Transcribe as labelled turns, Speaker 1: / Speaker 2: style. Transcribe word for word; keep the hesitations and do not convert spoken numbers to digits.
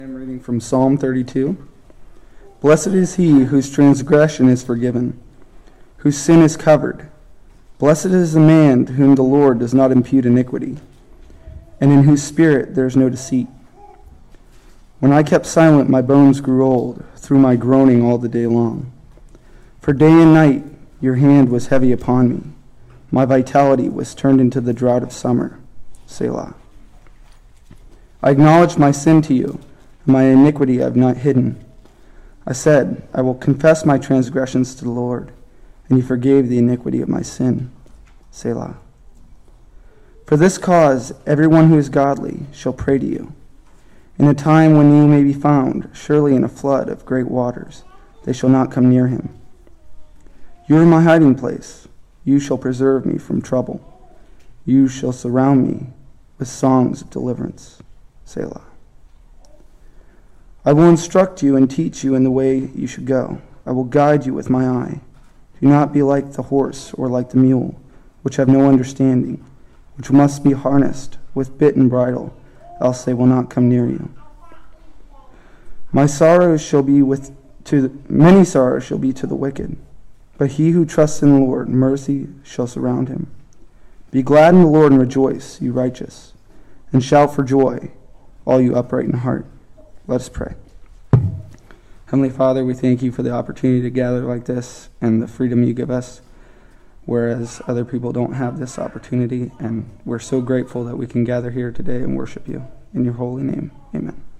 Speaker 1: I'm reading from Psalm thirty-two. Blessed is he whose transgression is forgiven, whose sin is covered. Blessed is the man to whom the Lord does not impute iniquity, and in whose spirit there is no deceit. When I kept silent, my bones grew old, through my groaning all the day long. For day and night your hand was heavy upon me. My vitality was turned into the drought of summer. Selah. I acknowledged my sin to you, and my iniquity I have not hidden. I said, I will confess my transgressions to the Lord, and he forgave the iniquity of my sin. Selah. For this cause everyone who is godly shall pray to you. In a time when you may be found, surely in a flood of great waters, they shall not come near him. You are my hiding place. You shall preserve me from trouble. You shall surround me with songs of deliverance. Selah. I will instruct you and teach you in the way you should go. I will guide you with my eye. Do not be like the horse or like the mule, which have no understanding, which must be harnessed with bit and bridle, else they will not come near you. My sorrows shall be with to the, many sorrows shall be to the wicked, but he who trusts in the Lord, mercy shall surround him. Be glad in the Lord and rejoice, you righteous, and shout for joy, all you upright in heart. Let us pray. Heavenly Father, we thank you for the opportunity to gather like this and the freedom you give us, whereas other people don't have this opportunity, and we're so grateful that we can gather here today and worship you. In your holy name, amen.